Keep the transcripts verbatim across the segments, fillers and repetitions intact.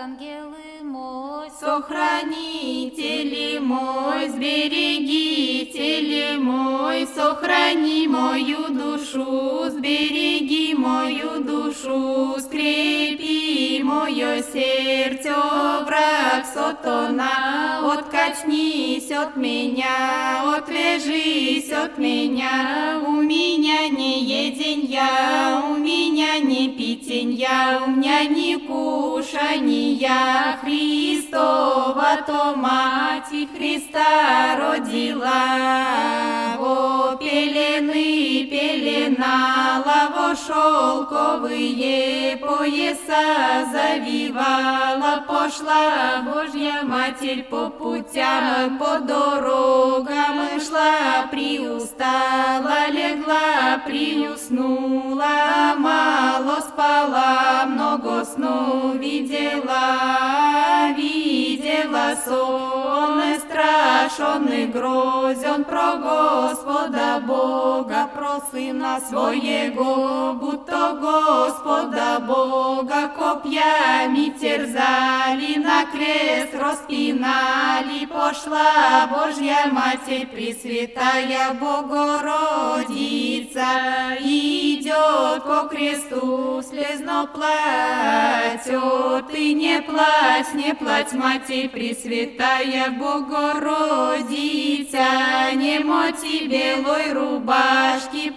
ангелы мой, сохранитель мой, сберегитель мой, сохрани мою душу, сбереги мою душу, скрепи мое сердце, враг сатана, откачнись от меня, отвяжись от меня, у меня не еденья, у меня не питенья, у меня не кушанья, Христова то мать и Христа родила, во пелены пеленала, во шелковые пояса завивала, пошла Божья Матерь по путям, по дорогам шла, приустала, легла, приуснула, мало спала, много сну видела, видела сон страшный грозен про Господа Бога, про Сына Своего, будто Господа Бога копьями терзали, на крест распинали, пошла Божья Матерь Пресвятая Богородица, идет по кресту, слезно плачет, ты не плачь, не плачь, Матерь Пресвятая Богородица, немо тебе белой рубашки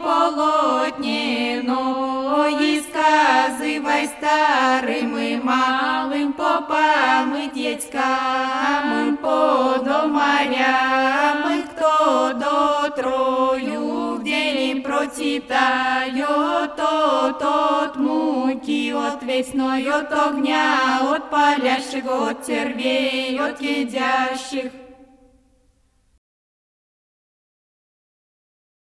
полотняной, сказывай старым и малым попам и дядькам, и подомарям, и кто до трою в день прочитает, тот от муки, от весной, от огня, от палящих, от червей, от едящих.